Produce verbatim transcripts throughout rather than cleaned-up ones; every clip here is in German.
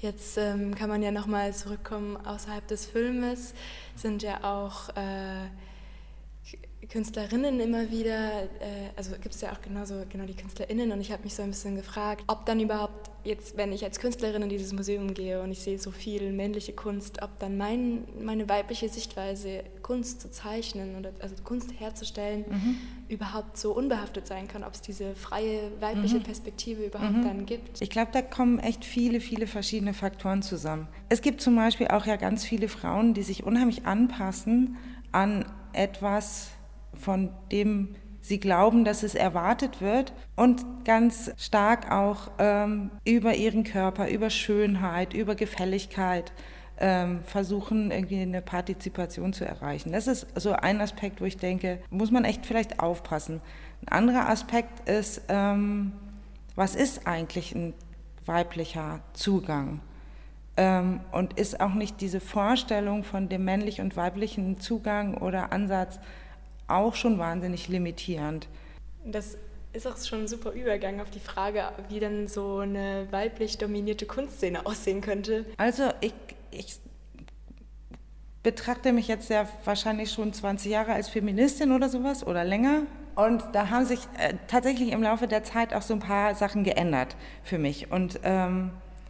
Jetzt ähm, kann man ja nochmal zurückkommen, außerhalb des Filmes sind ja auch äh, Künstlerinnen immer wieder, äh, also gibt es ja auch genauso genau die KünstlerInnen und ich habe mich so ein bisschen gefragt, ob dann überhaupt jetzt, wenn ich als Künstlerin in dieses Museum gehe und ich sehe so viel männliche Kunst, ob dann mein, meine weibliche Sichtweise, Kunst zu zeichnen oder also Kunst herzustellen, mhm. überhaupt so unbehaftet sein kann, ob es diese freie weibliche mhm. Perspektive überhaupt mhm. dann gibt. Ich glaube, da kommen echt viele, viele verschiedene Faktoren zusammen. Es gibt zum Beispiel auch ja ganz viele Frauen, die sich unheimlich anpassen an etwas, von dem sie glauben, dass es erwartet wird und ganz stark auch ähm, über ihren Körper, über Schönheit, über Gefälligkeit ähm, versuchen, irgendwie eine Partizipation zu erreichen. Das ist so ein Aspekt, wo ich denke, muss man echt vielleicht aufpassen. Ein anderer Aspekt ist, ähm, was ist eigentlich ein weiblicher Zugang? Ähm, und ist auch nicht diese Vorstellung von dem männlich und weiblichen Zugang oder Ansatz auch schon wahnsinnig limitierend. Das ist auch schon ein super Übergang auf die Frage, wie dann so eine weiblich dominierte Kunstszene aussehen könnte. Also ich, ich betrachte mich jetzt ja wahrscheinlich schon zwanzig Jahre als Feministin oder sowas oder länger. Und da haben sich äh, tatsächlich im Laufe der Zeit auch so ein paar Sachen geändert für mich. Und ähm,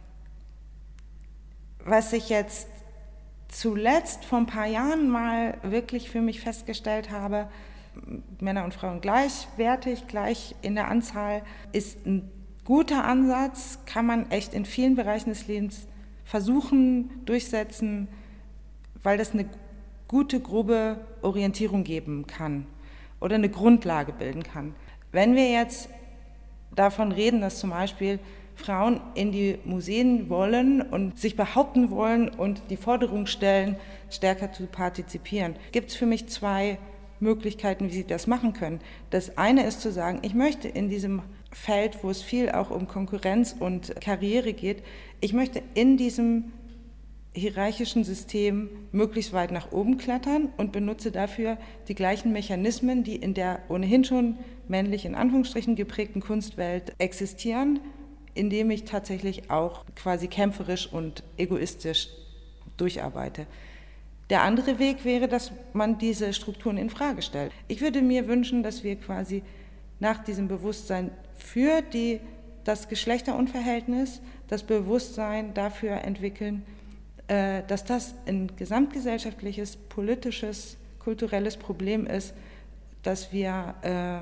was ich jetzt zuletzt vor ein paar Jahren mal wirklich für mich festgestellt habe, Männer und Frauen gleichwertig, gleich in der Anzahl, ist ein guter Ansatz, kann man echt in vielen Bereichen des Lebens versuchen, durchsetzen, weil das eine gute, grobe Orientierung geben kann oder eine Grundlage bilden kann. Wenn wir jetzt davon reden, dass zum Beispiel Frauen in die Museen wollen und sich behaupten wollen und die Forderung stellen, stärker zu partizipieren, gibt es für mich zwei Möglichkeiten, wie sie das machen können. Das eine ist zu sagen, ich möchte in diesem Feld, wo es viel auch um Konkurrenz und Karriere geht, ich möchte in diesem hierarchischen System möglichst weit nach oben klettern und benutze dafür die gleichen Mechanismen, die in der ohnehin schon männlich in Anführungsstrichen geprägten Kunstwelt existieren, indem ich tatsächlich auch quasi kämpferisch und egoistisch durcharbeite. Der andere Weg wäre, dass man diese Strukturen in Frage stellt. Ich würde mir wünschen, dass wir quasi nach diesem Bewusstsein für die, das Geschlechterunverhältnis, das Bewusstsein dafür entwickeln, äh, dass das ein gesamtgesellschaftliches, politisches, kulturelles Problem ist, dass wir äh,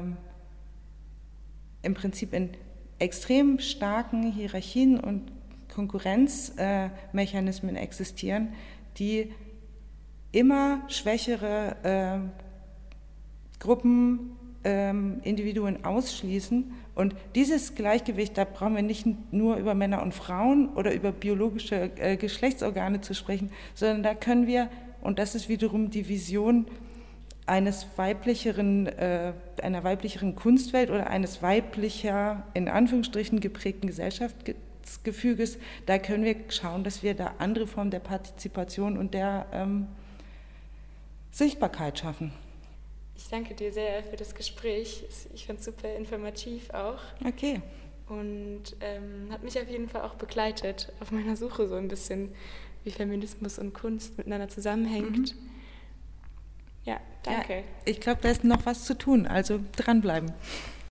im Prinzip in extrem starken Hierarchien und Konkurrenzmechanismen äh, existieren, die immer schwächere äh, Gruppen, äh, Individuen ausschließen. Und dieses Gleichgewicht, da brauchen wir nicht nur über Männer und Frauen oder über biologische äh, Geschlechtsorgane zu sprechen, sondern da können wir, und das ist wiederum die Vision eines weiblicheren, äh, einer weiblicheren Kunstwelt oder eines weiblicher, in Anführungsstrichen geprägten Gesellschaftsgefüges, da können wir schauen, dass wir da andere Formen der Partizipation und der ähm, Sichtbarkeit schaffen. Ich danke dir sehr für das Gespräch. Ich fand es super informativ auch. Okay. Und ähm, hat mich auf jeden Fall auch begleitet auf meiner Suche so ein bisschen, wie Feminismus und Kunst miteinander zusammenhängt. Mhm. Ja, danke. Ja, ich glaube, da ist noch was zu tun, also dranbleiben.